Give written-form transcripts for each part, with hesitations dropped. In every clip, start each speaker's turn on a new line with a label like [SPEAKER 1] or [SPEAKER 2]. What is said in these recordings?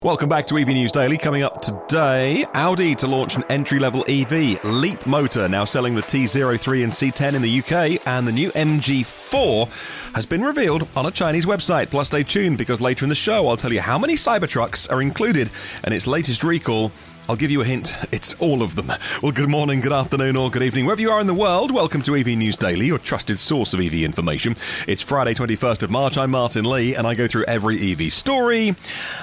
[SPEAKER 1] Welcome back to EV News Daily. Coming up today, Audi to launch an entry-level EV, Leapmotor, now selling the T03 and C10 in the UK, and the new MG4 has been revealed on a Chinese website. Plus, stay tuned because later in the show, I'll tell you how many Cybertrucks are included in its latest recall. I'll give you a hint, it's all of them. Well, good morning, good afternoon, or good evening. Wherever you are in the world, welcome to EV News Daily, your trusted source of EV information. It's Friday, 21st of March. I'm Martin Lee, and I go through every EV story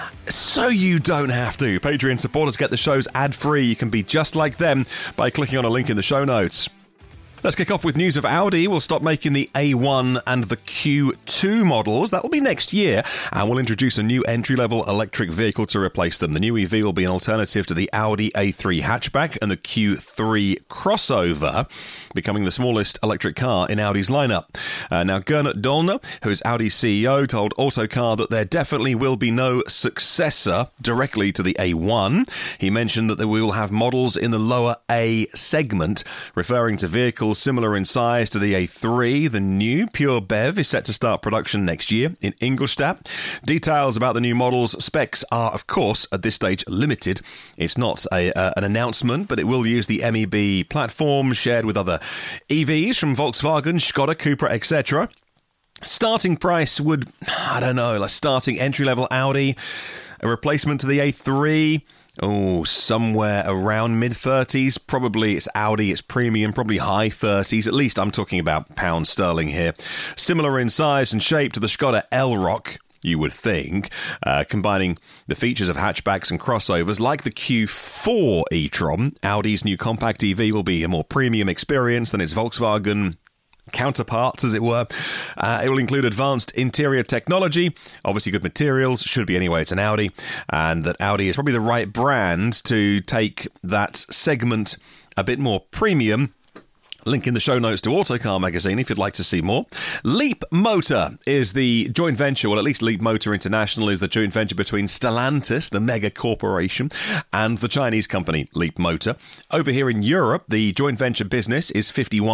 [SPEAKER 1] so you don't have to. Patreon supporters get the shows ad-free. You can be just like them by clicking on a link in the show notes. Let's kick off with news of Audi. We'll stop making the A1 and the Q2 models. That'll be next year, and we'll introduce a new entry-level electric vehicle to replace them. The new EV will be an alternative to the Audi A3 hatchback and the Q3 crossover, becoming the smallest electric car in Audi's lineup. Now, Gernot Dollner, who is Audi's CEO, told Autocar that there definitely will be no successor directly to the A1. He mentioned that we will have models in the lower A segment, referring to vehicles similar in size to the A3. The new Pure BEV is set to start production next year in Ingolstadt. Details about the new models' specs are, of course, at this stage limited. It's not an announcement, but it will use the MEB platform shared with other EVs from Volkswagen, Skoda, Cupra, etc. Starting price would, starting entry-level Audi, a replacement to the A3, somewhere around mid-30s. Probably it's Audi, it's premium, probably high 30s. At least I'm talking about pound sterling here. Similar in size and shape to the Skoda Elroq, you would think, combining the features of hatchbacks and crossovers like the Q4 e-tron. Audi's new compact EV will be a more premium experience than its Volkswagen counterparts, as it were. It will include advanced interior technology, obviously good materials, should be anyway, it's an Audi, and that Audi is probably the right brand to take that segment a bit more premium. Link in the show notes to Autocar magazine if you'd like to see more. Leapmotor is the joint venture, well, at least Leapmotor International is the joint venture between Stellantis, the mega corporation, and the Chinese company Leapmotor. Over here in Europe, the joint venture business is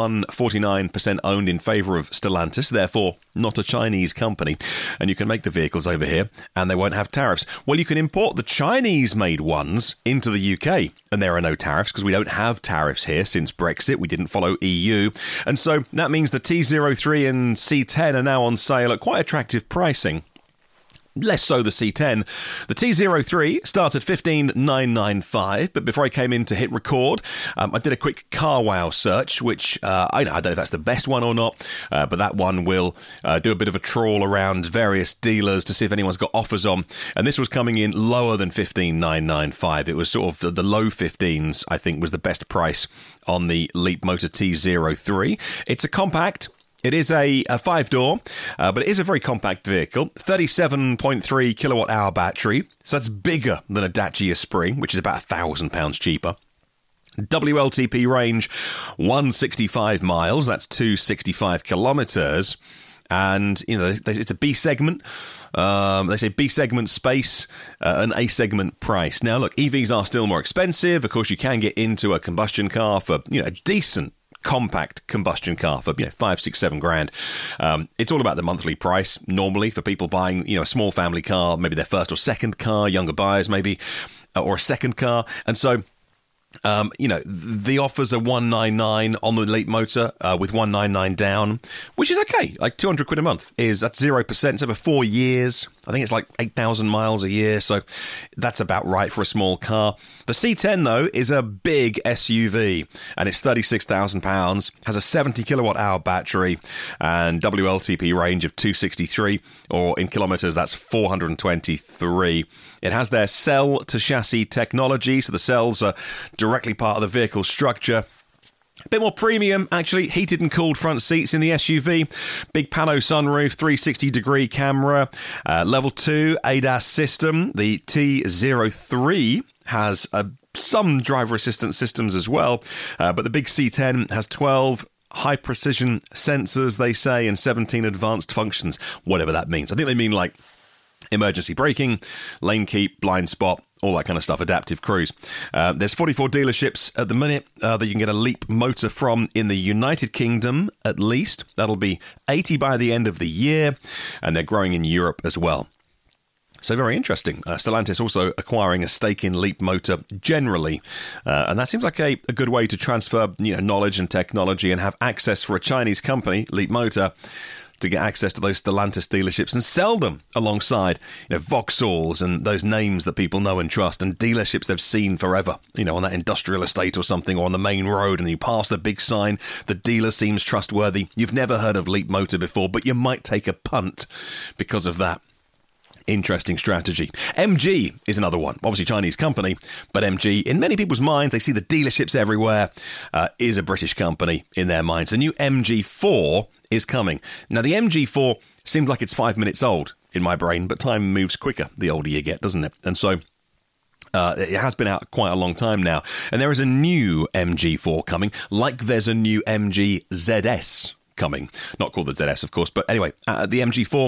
[SPEAKER 1] 49% owned in favour of Stellantis, therefore not a Chinese company. And you can make the vehicles over here and they won't have tariffs. Well, you can import the Chinese-made ones into the UK and there are no tariffs because we don't have tariffs here since Brexit. We didn't follow EU. And so that means the T03 and C10 are now on sale at quite attractive pricing. Less so the C10. The T03 started $15,995, but before I came in to hit record, I did a quick CarWow search, which I don't know if that's the best one or not, but that one will do a bit of a trawl around various dealers to see if anyone's got offers on, and this was coming in lower than $15,995. It was sort of the low 15s, I think, was the best price on the Leapmotor T03. It's a compact. It is a 5-door, but it is a very compact vehicle. 37.3 kilowatt-hour battery, so that's bigger than a Dacia Spring, which is about £1,000 cheaper. WLTP range, 165 miles, that's 265 kilometres. And, you know, it's a B segment. They say B segment space, an A segment price. Now, look, EVs are still more expensive. Of course, you can get into a combustion car for, a decent compact combustion car for, $5, $6, $7,000. It's all about the monthly price normally for people buying, a small family car, maybe their first or second car, younger buyers maybe, or a second car. And so, the offers are $199 on the Leapmotor with $199 down, which is okay. Like £200 a month that's 0%. It's over 4 years. I think it's like 8,000 miles a year, so that's about right for a small car. The C10, though, is a big SUV, and it's £36,000, has a 70 kilowatt-hour battery, and WLTP range of 263, or in kilometres, that's 423. It has their cell-to-chassis technology, so the cells are directly part of the vehicle structure. A bit more premium, actually. Heated and cooled front seats in the SUV. Big pano sunroof, 360-degree camera. Level 2 ADAS system. The T03 has some driver assistance systems as well. But the big C10 has 12 high-precision sensors, they say, and 17 advanced functions, whatever that means. I think they mean like emergency braking, lane keep, blind spot, all that kind of stuff, adaptive cruise. There's 44 dealerships at the minute that you can get a Leapmotor from in the United Kingdom, at least. That'll be 80 by the end of the year, and they're growing in Europe as well. So very interesting. Stellantis also acquiring a stake in Leapmotor generally. And that seems like a good way to transfer knowledge and technology and have access for a Chinese company, Leapmotor, to get access to those Stellantis dealerships and sell them alongside Vauxhalls and those names that people know and trust and dealerships they've seen forever, on that industrial estate or something, or on the main road, and you pass the big sign, the dealer seems trustworthy. You've never heard of Leapmotor before, but you might take a punt because of that. Interesting strategy. MG is another one. Obviously Chinese company, but MG, in many people's minds, they see the dealerships everywhere, is a British company in their minds. The new MG4 is coming. Now, the MG4 seems like it's 5 minutes old in my brain, but time moves quicker the older you get, doesn't it? And so it has been out quite a long time now. And there is a new MG4 coming, like there's a new MG ZS coming. Not called the ZS, of course, but anyway, the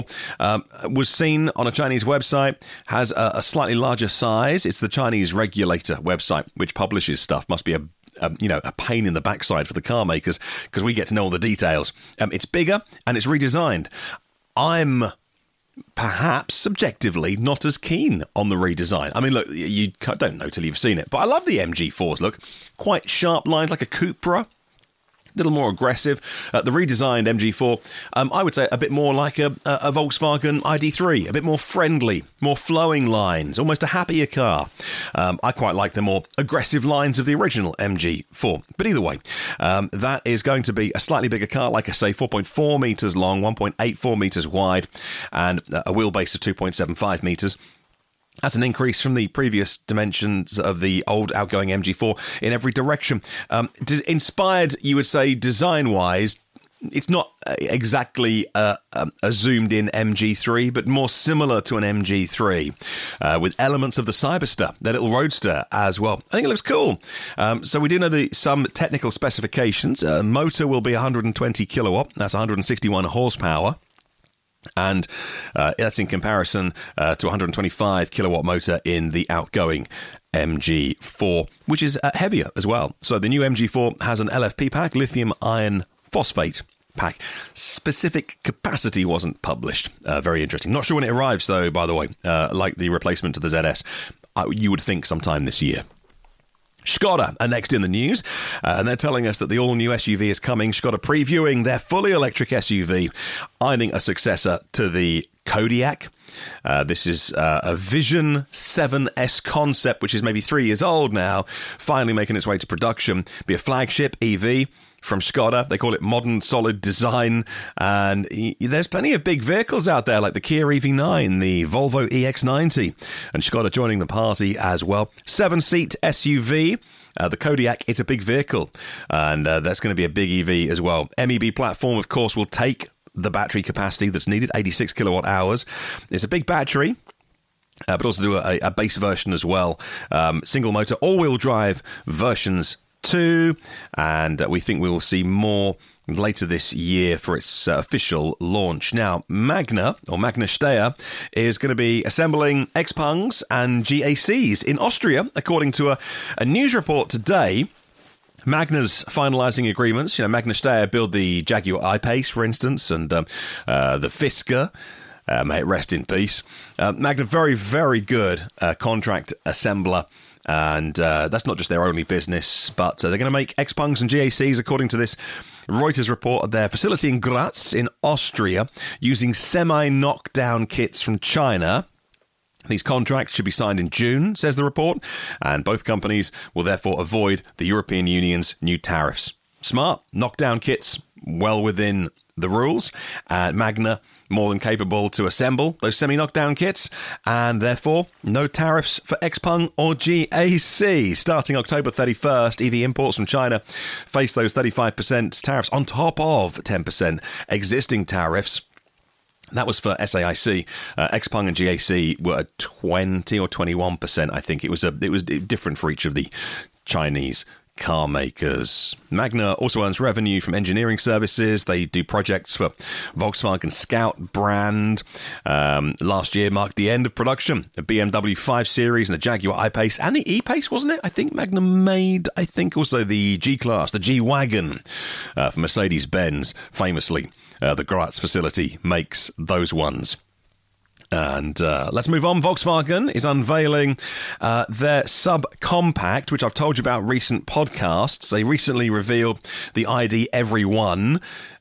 [SPEAKER 1] MG4 was seen on a Chinese website, has a slightly larger size. It's the Chinese regulator website, which publishes stuff. Must be a pain in the backside for the car makers, because we get to know all the details. It's bigger and it's redesigned. I'm perhaps subjectively not as keen on the redesign. I mean, look, you don't know till you've seen it, but I love the MG4's look. Quite sharp lines, like a Cupra. A little more aggressive. The redesigned MG4, I would say a bit more like a Volkswagen ID3, a bit more friendly, more flowing lines, almost a happier car. I quite like the more aggressive lines of the original MG4. But either way, that is going to be a slightly bigger car, like I say, 4.4 metres long, 1.84 metres wide, and a wheelbase of 2.75 metres. That's an increase from the previous dimensions of the old outgoing MG4 in every direction. Inspired, you would say, design-wise, it's not exactly a zoomed-in MG3, but more similar to an MG3, with elements of the Cyberster, their little roadster, as well. I think it looks cool. So we do know some technical specifications. Motor will be 120 kilowatt. That's 161 horsepower. And that's in comparison to 125 kilowatt motor in the outgoing MG4, which is heavier as well. So the new MG4 has an LFP pack, lithium iron phosphate pack. Specific capacity wasn't published. Very interesting. Not sure when it arrives, though, by the way, like the replacement to the ZS. You would think sometime this year. Skoda are next in the news, and they're telling us that the all-new SUV is coming. Skoda previewing their fully electric SUV, I think a successor to the Kodiaq. This is a Vision 7S concept, which is maybe 3 years old now, finally making its way to production. Be a flagship EV from Skoda. They call it modern solid design, and there's plenty of big vehicles out there like the Kia EV9, the Volvo EX90, and Skoda joining the party as well. 7-seat SUV. The Kodiaq is a big vehicle, and that's going to be a big EV as well. MEB platform, of course, will take the battery capacity that's needed, 86 kilowatt hours. It's a big battery, but also do a base version as well. Single motor, all-wheel drive versions too, and we think we will see more later this year for its official launch. Now, Magna Steyr is going to be assembling Xpengs and GACs in Austria, according to a news report today. Magna's finalising agreements. Magna Steyr build the Jaguar I-Pace, for instance, and the Fisker. May it rest in peace. Magna, very, very good contract assembler. And that's not just their only business, but they're going to make Xpengs and GACs, according to this Reuters report, at their facility in Graz in Austria, using semi-knockdown kits from China. These contracts should be signed in June, says the report, and both companies will therefore avoid the European Union's new tariffs. Smart, knockdown kits, well within the rules, and Magna more than capable to assemble those semi-knockdown kits, and therefore no tariffs for Xpeng or GAC. Starting October 31st, EV imports from China face those 35% tariffs on top of 10% existing tariffs. That was for SAIC. Xpeng and GAC were at 20 or 21%, I think. It was different for each of the Chinese car makers. Magna also earns revenue from engineering services. They do projects for Volkswagen Scout brand. Last year marked the end of production. The BMW 5 Series and the Jaguar I-Pace and the E-Pace, wasn't it? I think Magna made, also the G-Class, the G-Wagon for Mercedes-Benz, famously. The Graz facility makes those ones. And let's move on. Volkswagen is unveiling their subcompact, which I've told you about recent podcasts. They recently revealed the ID Everyone,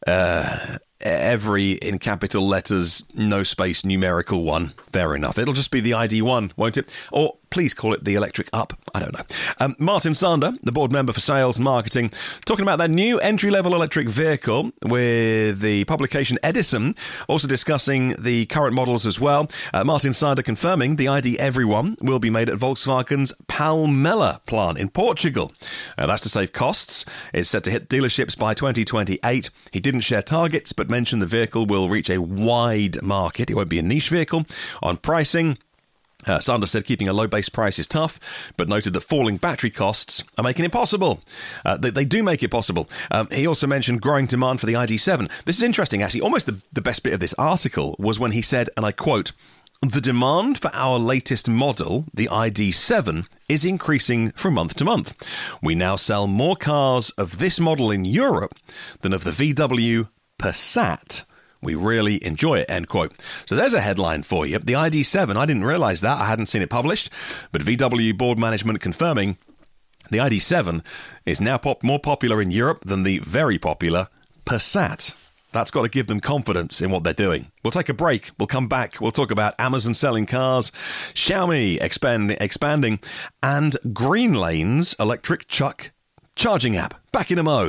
[SPEAKER 1] every in capital letters, no space, numerical one. Fair enough. It'll just be the ID1, won't it? Or please call it the electric up. I don't know. Martin Sander, the board member for sales and marketing, talking about their new entry-level electric vehicle with the publication Edison, also discussing the current models as well. Martin Sander confirming the ID Everyone will be made at Volkswagen's Palmela plant in Portugal. That's to save costs. It's set to hit dealerships by 2028. He didn't share targets, but mentioned the vehicle will reach a wide market. It won't be a niche vehicle. On pricing, Sander said keeping a low base price is tough, but noted that falling battery costs are making it possible. They do make it possible. He also mentioned growing demand for the ID7. This is interesting, actually. Almost the best bit of this article was when he said, and I quote, "The demand for our latest model, the ID7, is increasing from month to month. We now sell more cars of this model in Europe than of the VW Passat. We really enjoy it," end quote. So there's a headline for you. The ID7, I didn't realise that. I hadn't seen it published. But VW board management confirming the ID7 is now more popular in Europe than the very popular Passat. That's got to give them confidence in what they're doing. We'll take a break. We'll come back. We'll talk about Amazon selling cars, Xiaomi expanding, and Green Lane's electric truck charging app. Back in a mo.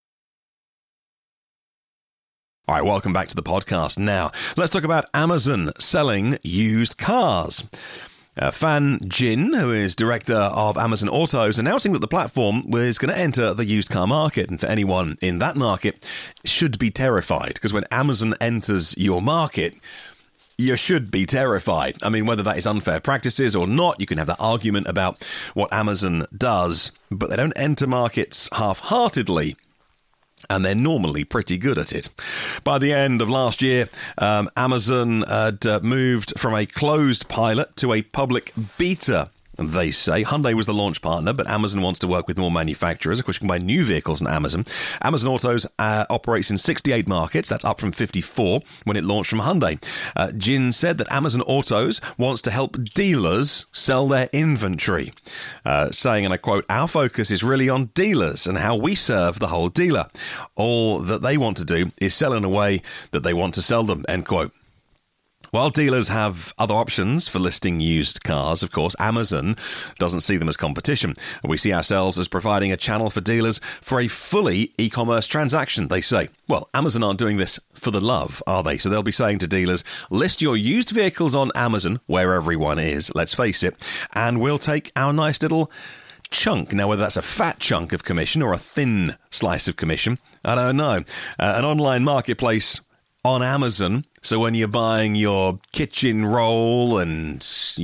[SPEAKER 1] All right, welcome back to the podcast. Now, let's talk about Amazon selling used cars. Fan Jin, who is director of Amazon Autos, announcing that the platform was going to enter the used car market. And for anyone in that market, should be terrified, because when Amazon enters your market, you should be terrified. I mean, whether that is unfair practices or not, you can have that argument about what Amazon does, but they don't enter markets half-heartedly. And they're normally pretty good at it. By the end of last year, Amazon had moved from a closed pilot to a public beta, they say. Hyundai was the launch partner, but Amazon wants to work with more manufacturers. Of course, you can buy new vehicles on Amazon. Amazon Autos operates in 68 markets. That's up from 54 when it launched from Hyundai. Jin said that Amazon Autos wants to help dealers sell their inventory, saying, and I quote, "Our focus is really on dealers and how we serve the whole dealer. All that they want to do is sell in a way that they want to sell them," end quote. While dealers have other options for listing used cars, of course, Amazon doesn't see them as competition. We see ourselves as providing a channel for dealers for a fully e-commerce transaction, they say. Well, Amazon aren't doing this for the love, are they? So they'll be saying to dealers, list your used vehicles on Amazon, where everyone is, let's face it, and we'll take our nice little chunk. Now, whether that's a fat chunk of commission or a thin slice of commission, I don't know. An online marketplace on Amazon. So when you're buying your kitchen roll and,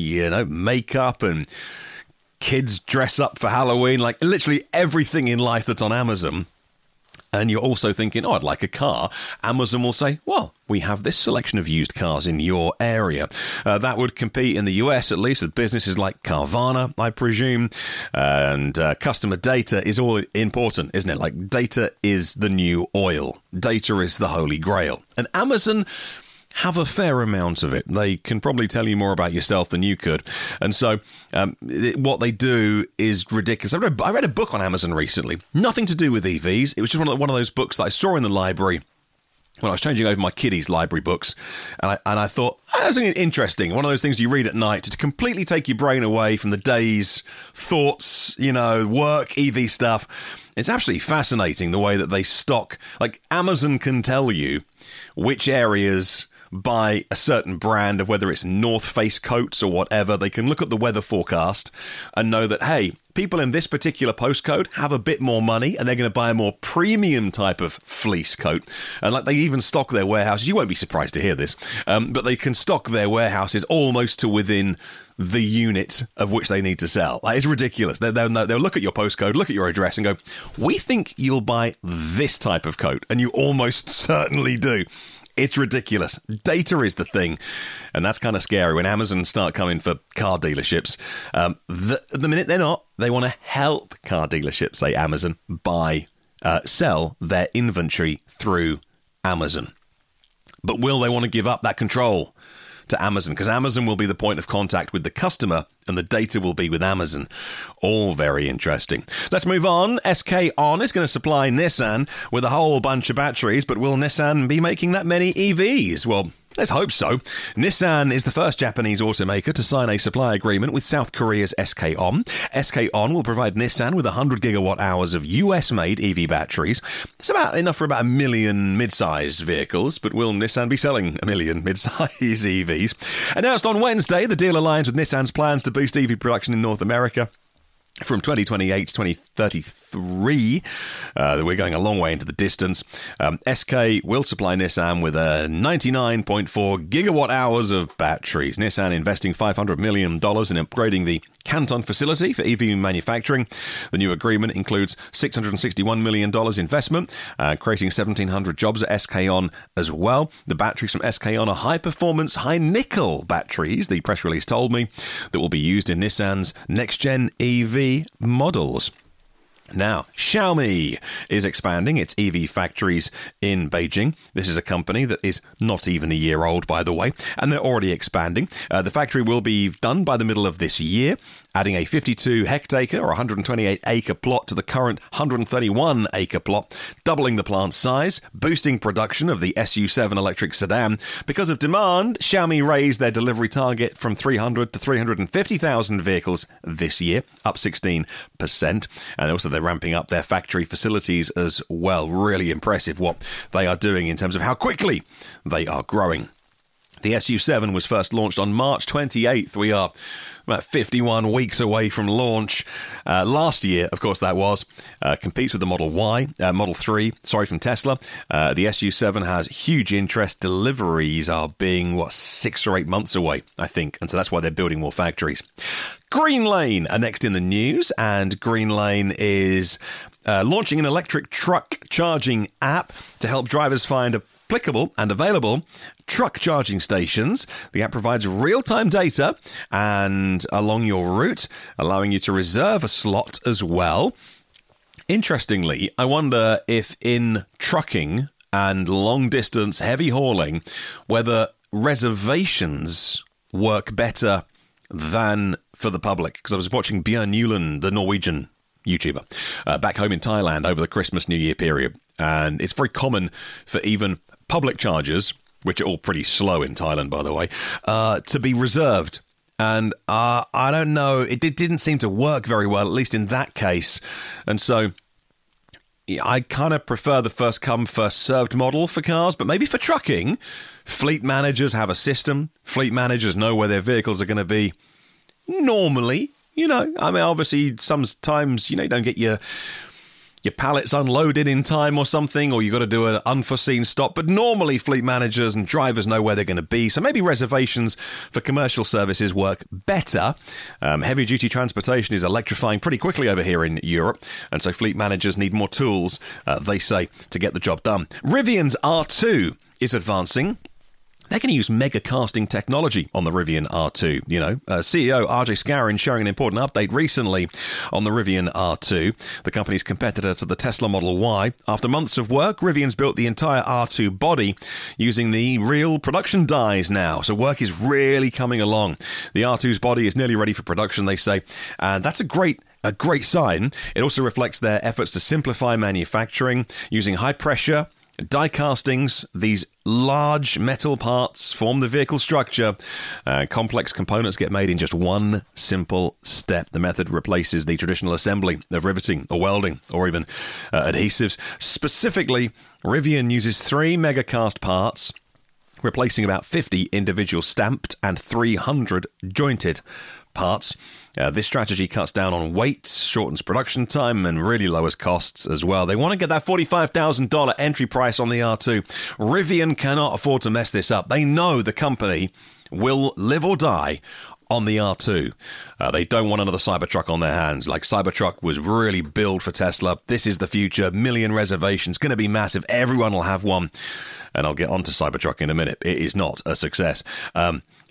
[SPEAKER 1] makeup and kids dress up for Halloween, like literally everything in life that's on Amazon, and you're also thinking, I'd like a car, Amazon will say, well, we have this selection of used cars in your area. That would compete in the US, at least, with businesses like Carvana, I presume. And customer data is all important, isn't it? Like, data is the new oil. Data is the holy grail. And Amazon have a fair amount of it. They can probably tell you more about yourself than you could. And so what they do is ridiculous. I read a book on Amazon recently, nothing to do with EVs. It was just one of those books that I saw in the library when I was changing over my kiddies' library books. And I thought, that's interesting. One of those things you read at night to completely take your brain away from the day's thoughts, work, EV stuff. It's absolutely fascinating the way that they stock. Like, Amazon can tell you which areas buy a certain brand of, whether it's North Face coats or whatever. They can look at the weather forecast and know that, hey, people in this particular postcode have a bit more money and they're going to buy a more premium type of fleece coat. And like, they even stock their warehouses. You won't be surprised to hear this, but they can stock their warehouses almost to within the unit of which they need to sell. Like, it's ridiculous. They'll look at your postcode, look at your address and go, we think you'll buy this type of coat. And you almost certainly do. It's ridiculous. Data is the thing. And that's kind of scary when Amazon start coming for car dealerships. The minute they're not, they want to help car dealerships, say Amazon, sell their inventory through Amazon. But will they want to give up that control to Amazon, because Amazon will be the point of contact with the customer and the data will be with Amazon. All very interesting. Let's move on. SK On is going to supply Nissan with a whole bunch of batteries, but will Nissan be making that many EVs? Well, let's hope so. Nissan is the first Japanese automaker to sign a supply agreement with South Korea's SK On. SK On will provide Nissan with 100 gigawatt hours of US-made EV batteries. It's about enough for about 1 million mid-size vehicles, but will Nissan be selling 1 million mid-size EVs? Announced on Wednesday, the deal aligns with Nissan's plans to boost EV production in North America. From 2028 to 2033, we're going a long way into the distance. SK will supply Nissan with 99.4 gigawatt hours of batteries. Nissan investing $500 million in upgrading the Canton facility for EV manufacturing. The new agreement includes $661 million investment, creating 1,700 jobs at SK On as well. The batteries from SK On are high-performance, high-nickel batteries, the press release told me, that will be used in Nissan's next-gen EV models. Now, Xiaomi is expanding its EV factories in Beijing. This is a company that is not even a year old, by the way, and they're already expanding. The factory will be done by the middle of this year, adding a 52 hectare or 128 acre plot to the current 131 acre plot, doubling the plant's size, boosting production of the SU7 electric sedan. Because of demand, Xiaomi raised their delivery target from 300 to 350,000 vehicles this year, up 16%. And also they're ramping up their factory facilities as well. Really impressive what they are doing in terms of how quickly they are growing. The SU7 was first launched on March 28th. We are about 51 weeks away from launch. Last year, of course, that was. Competes with the Model 3, from Tesla. The SU7 has huge interest. Deliveries are being, 6 or 8 months away, I think. And so that's why they're building more factories. Greenlane are next in the news, and Greenlane is launching an electric truck charging app to help drivers find applicable and available truck charging stations. The app provides real-time data and along your route, allowing you to reserve a slot as well. Interestingly, I wonder if in trucking and long-distance heavy hauling, whether reservations work better than for the public. Because I was watching Bjørn Newland, the Norwegian YouTuber, back home in Thailand over the Christmas-New Year period. And it's very common for even public chargers, which are all pretty slow in Thailand, by the way, to be reserved. And I don't know, it didn't seem to work very well, at least in that case. And so I kind of prefer the first come, first served model for cars, but maybe for trucking, fleet managers have a system. Fleet managers know where their vehicles are going to be normally. Obviously, sometimes, you don't get your pallets unloaded in time or something, or you've got to do an unforeseen stop. But normally fleet managers and drivers know where they're going to be. So maybe reservations for commercial services work better. Heavy-duty transportation is electrifying pretty quickly over here in Europe. And so fleet managers need more tools, they say, to get the job done. Rivian's R2 is advancing. They're going to use mega casting technology on the Rivian R2. CEO RJ Scarin sharing an important update recently on the Rivian R2, the company's competitor to the Tesla Model Y. After months of work, Rivian's built the entire R2 body using the real production dies now. So work is really coming along. The R2's body is nearly ready for production, they say. And that's a great sign. It also reflects their efforts to simplify manufacturing using high pressure die castings. These large metal parts form the vehicle structure. Complex components get made in just one simple step. The method replaces the traditional assembly of riveting or welding or even adhesives. Specifically, Rivian uses 3 megacast parts, replacing about 50 individual stamped and 300 jointed parts. This strategy cuts down on weight, shortens production time, and really lowers costs as well. They want to get that $45,000 entry price on the R2. Rivian cannot afford to mess this up. They know the company will live or die on the R2. They don't want another Cybertruck on their hands. Like, Cybertruck was really built for Tesla. This is the future. 1 million reservations. Going to be massive. Everyone will have one. And I'll get onto Cybertruck in a minute. It is not a success.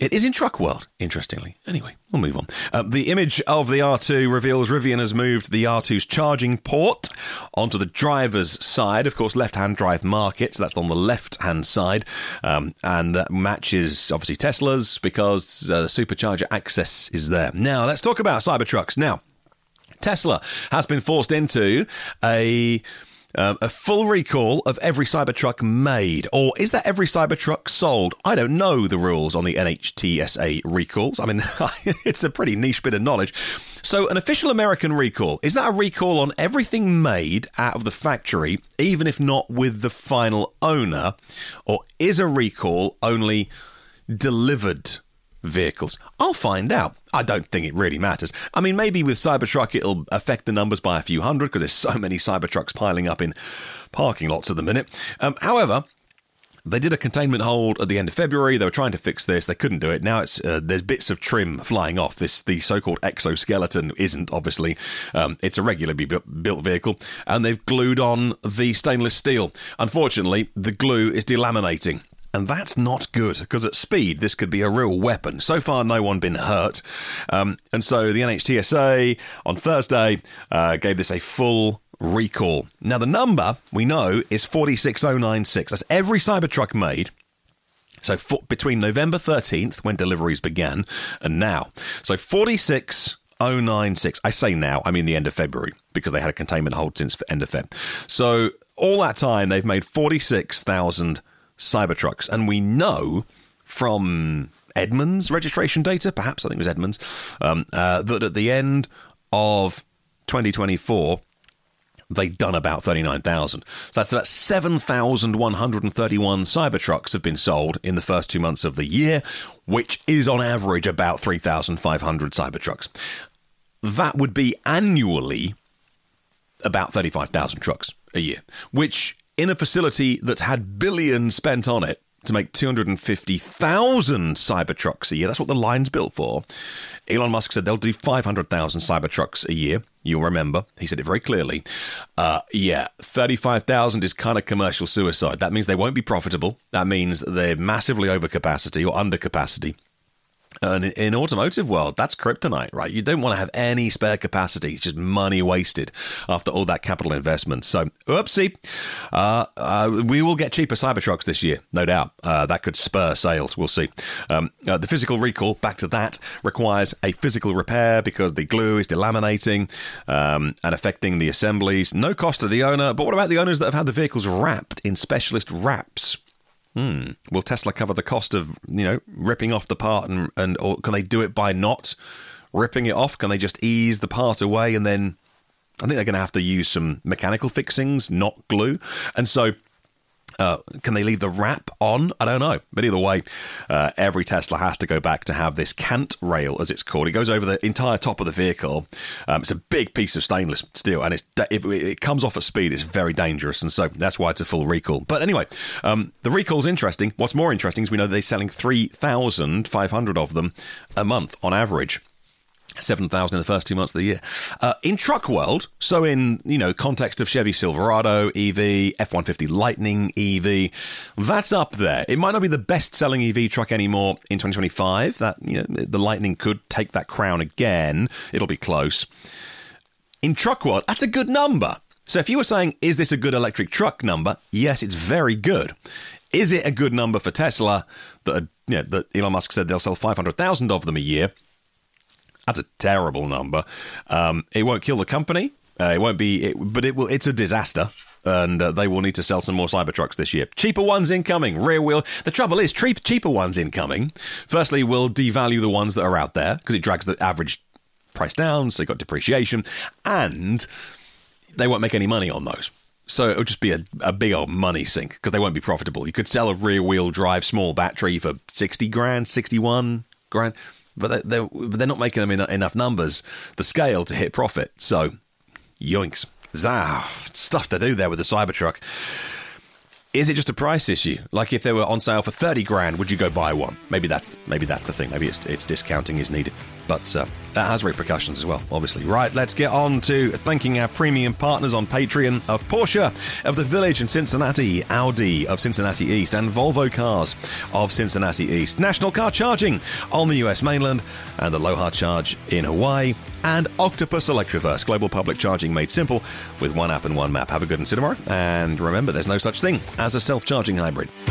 [SPEAKER 1] It is in Truck World, interestingly. Anyway, we'll move on. The image of the R2 reveals Rivian has moved the R2's charging port onto the driver's side. Of course, left-hand drive market, so that's on the left-hand side. And that matches, obviously, Tesla's because the supercharger access is there. Now, let's talk about Cybertrucks. Now, Tesla has been forced into a full recall of every Cybertruck made. Or is that every Cybertruck sold? I don't know the rules on the NHTSA recalls. I mean, it's a pretty niche bit of knowledge. So an official American recall, is that a recall on everything made out of the factory, even if not with the final owner? Or is a recall only delivered vehicles? I'll find out. I don't think it really matters. I mean, maybe with Cybertruck it'll affect the numbers by a few hundred because there's so many Cybertrucks piling up in parking lots at the minute. However, they did a containment hold at the end of February. They were trying to fix this. They couldn't do it. Now there's bits of trim flying off. The so-called exoskeleton isn't, obviously. It's a regularly built vehicle, and they've glued on the stainless steel. Unfortunately, the glue is delaminating. And that's not good, because at speed, this could be a real weapon. So far, no one been hurt. And so the NHTSA on Thursday gave this a full recall. Now, the number, we know, is 46096. That's every Cybertruck made. So between November 13th, when deliveries began, and now. So 46096. I say now, I mean the end of February, because they had a containment hold since the end of Feb. So all that time, they've made 46,000 Cybertrucks, and we know from Edmunds registration data, perhaps I think it was Edmunds, that at the end of 2024 they'd done about 39,000. So that's about 7,131 Cybertrucks have been sold in the first 2 months of the year, which is on average about 3,500 Cybertrucks. That would be annually about 35,000 trucks a year, which in a facility that had billions spent on it to make 250,000 Cybertrucks a year. That's what the line's built for. Elon Musk said they'll do 500,000 Cybertrucks a year. You'll remember. He said it very clearly. 35,000 is kind of commercial suicide. That means they won't be profitable. That means they're massively over capacity or under capacity. And in automotive world, that's kryptonite, right? You don't want to have any spare capacity. It's just money wasted after all that capital investment. So, oopsie. We will get cheaper Cybertrucks this year, no doubt. That could spur sales. We'll see. The physical recall, back to that, requires a physical repair because the glue is delaminating and affecting the assemblies. No cost to the owner. But what about the owners that have had the vehicles wrapped in specialist wraps? Will Tesla cover the cost of, ripping off the part and or can they do it by not ripping it off? Can they just ease the part away and then I think they're going to have to use some mechanical fixings, not glue. And so can they leave the wrap on? I don't know. But either way, every Tesla has to go back to have this cant rail, as it's called. It goes over the entire top of the vehicle. It's a big piece of stainless steel, and it comes off at speed. It's very dangerous, and so that's why it's a full recall. But anyway, the recall's interesting. What's more interesting is we know they're selling 3,500 of them a month on average. 7,000 in the first 2 months of the year. In truck world, so in, context of Chevy Silverado EV, F-150 Lightning EV, that's up there. It might not be the best-selling EV truck anymore in 2025. That, the Lightning could take that crown again. It'll be close. In truck world, that's a good number. So if you were saying, is this a good electric truck number? Yes, it's very good. Is it a good number for Tesla that Elon Musk said they'll sell 500,000 of them a year? That's a terrible number. It won't kill the company. It won't be, but it will. It's a disaster, and they will need to sell some more Cybertrucks this year. Cheaper ones incoming. Rear wheel. The trouble is, cheaper ones incoming. Firstly, will devalue the ones that are out there because it drags the average price down. So you've got depreciation, and they wwon't make any money on those. So it'll just be a big old money sink because they won't be profitable. You could sell a rear wheel drive small battery for 60 grand, 61 grand. But they're not making them enough numbers, the scale, to hit profit. So, yoinks. Stuff to do there with the Cybertruck. Is it just a price issue? Like if they were on sale for 30 grand, would you go buy one? Maybe that's the thing. Maybe it's discounting is needed. but that has repercussions as well, obviously. Right, let's get on to thanking our premium partners on Patreon of Porsche of the Village in Cincinnati, Audi of Cincinnati East, and Volvo Cars of Cincinnati East. National Car Charging on the US mainland and Aloha Charge in Hawaii, and Octopus Electroverse, global public charging made simple with one app and one map. Have a good one, see you tomorrow. And remember, there's no such thing as a self-charging hybrid.